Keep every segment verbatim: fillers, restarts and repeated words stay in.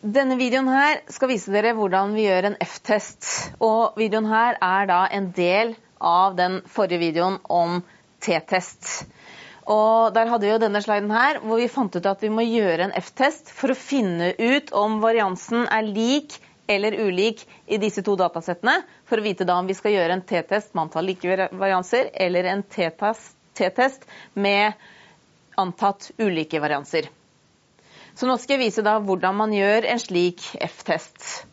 Denne videoen her skal vise dere hvordan vi gjør en F-test, og videoen her er da en del av den forrige videoen om T-test. Og der hadde vi jo denne sliden her, hvor vi fant ut at vi må gjøre en F-test for å finne ut om variansen er lik eller ulik i disse to datasettene, for å vite da om vi skal gjøre en T-test med antall like varianser, eller en T-test med antatt ulike varianser. Så nå skal jeg vise da hvordan man gjør en slik F-test.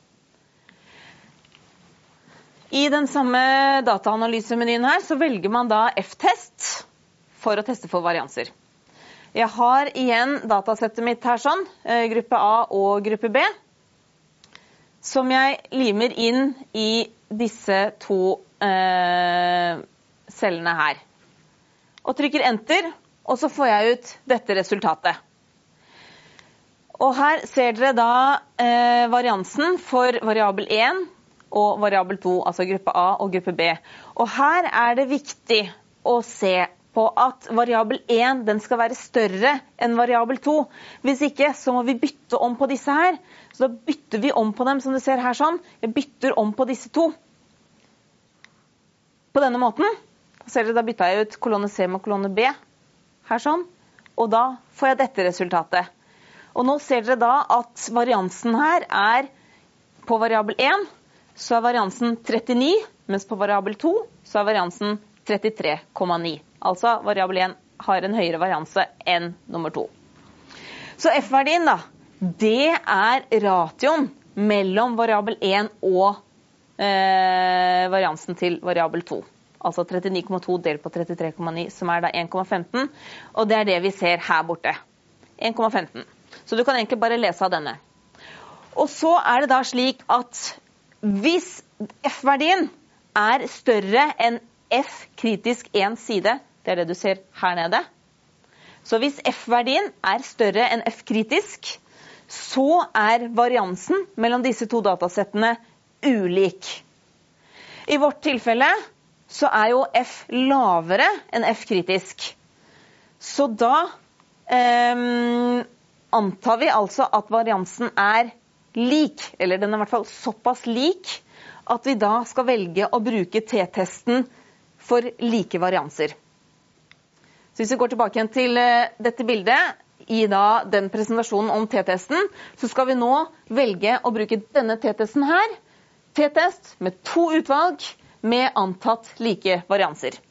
I den samme dataanalysemenyen her så velger man da F-test for å teste for varianser. Jeg har igjen datasettet mitt her sånn, gruppe A og gruppe B, som jeg limer inn i disse to eh, cellene her. Og trykker enter, og så får jeg ut dette resultatet. Og her ser dere da eh, variansen for variabel én og variabel to, altså gruppe A og gruppe B. Og her er det viktig å se på at variabel én den skal være større enn variabel to. Hvis ikke så må vi bytte om på disse her. Så da bytter vi om på dem, som du ser her sånn. Jeg bytter om på disse to. På denne måten. Ser dere, da bytter jeg ut kolonne C med kolonne B. Her sånn. Og da får jeg dette resultatet. Og nå ser dere da at variansen her er på variabel én, så er variansen trettini, mens på variabel to så er variansen trettitre komma ni. Altså variabel én har en høyere varianse enn nummer to. Så F-verdien da, det er ratioen mellom variabel én og eh, variansen til variabel to. Altså trettini komma to delt på trettitre komma ni, som er da en komma femten, og det er det vi ser her borte. en komma femten. Så du kan egentlig bare lese av denne. Og så er det da slik at hvis F-verdien er større enn F kritisk en side, det er det du ser her nede. Så hvis F-verdien er større enn F kritisk, så er variansen mellom disse to datasettene ulik. I vårt tilfelle så er jo F lavere enn F kritisk. Så da um, antar vi altså at variansen er lik, eller den er i hvert fall såpass lik, at vi da skal velge å bruke T-testen for like varianser. Så hvis vi går tilbake igjen til dette bildet, i da den presentasjonen om T-testen, så skal vi nå velge å bruke denne T-testen her, T-test med to utvalg med antatt like varianser.